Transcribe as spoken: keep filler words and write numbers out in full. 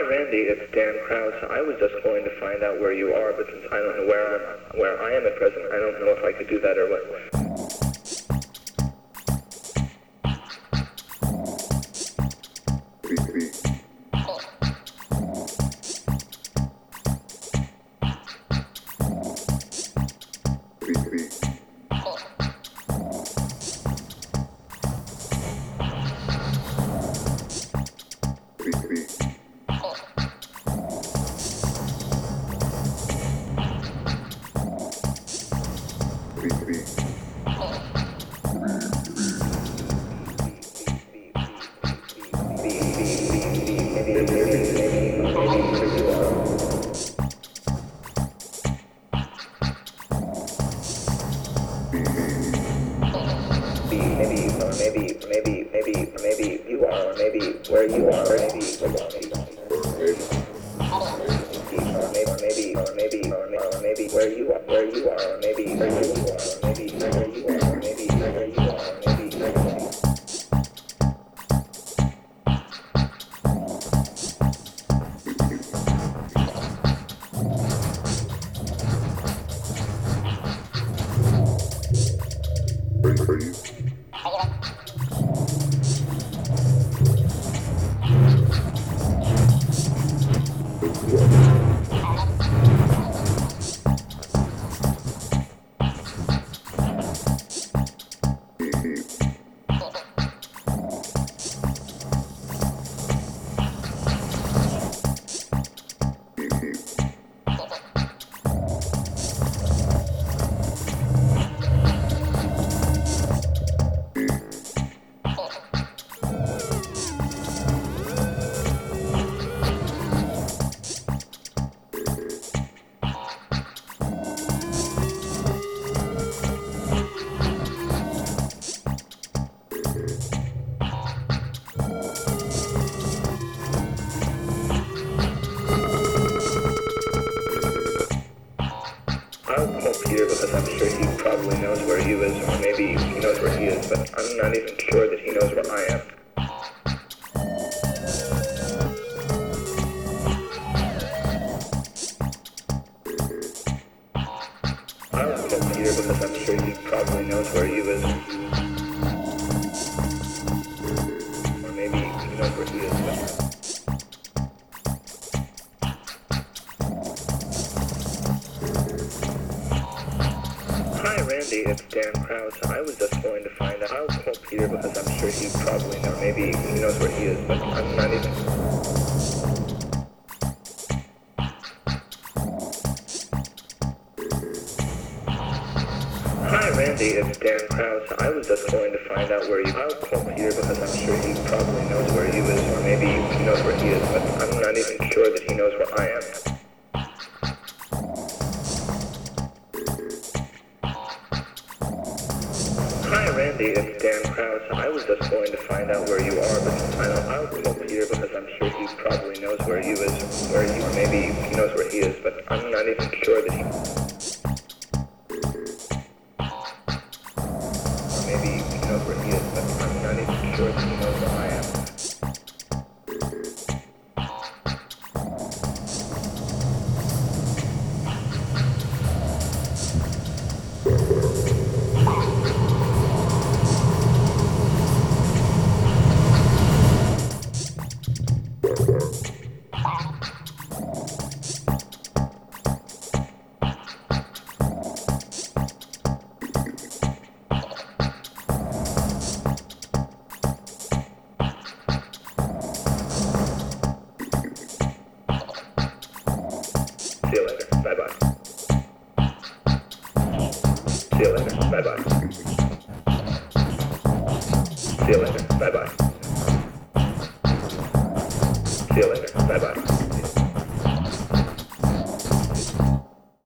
Randy, it's Dan Krause. I was just going to find out where you are, but since I don't know where I'm, where I am at present, I don't know if I could do that or what. Maybe, or maybe, maybe, maybe, maybe you are, or maybe where you are, or maybe, or maybe, or maybe, or maybe, or maybe where you are, where you are, or maybe where you are, or maybe where you are, or maybe where you are, or maybe where you are. I'll call Peter because I'm sure he probably knows where he is, or maybe he knows where he is, but I'm not even sure that he knows where I am. I'll call Peter because I'm sure he probably knows where he is, or maybe he knows where he is, but Hi Randy, it's Dan Krause. I was just going to find out. I'll call Peter because I'm sure he probably knows. Maybe he knows where he is, but I'm not even. Hi Randy, it's Dan Krause. I was just going to find out where you. I'll call Peter because I'm sure he probably knows where he is, or maybe he knows where he is, but I'm not even sure that he knows where I am. Hi Randy, it's Dan Krause. I was just going to find out where you are, but since I don't, I'll call Peter because I'm sure he probably knows where you is, where you, or maybe he knows where he is, but I'm not even sure that he. Or maybe he knows where he is, but I'm not even sure that he knows where I am. See you later. Bye-bye. See you later. Bye-bye. See you later. Bye-bye. See you later. Bye-bye.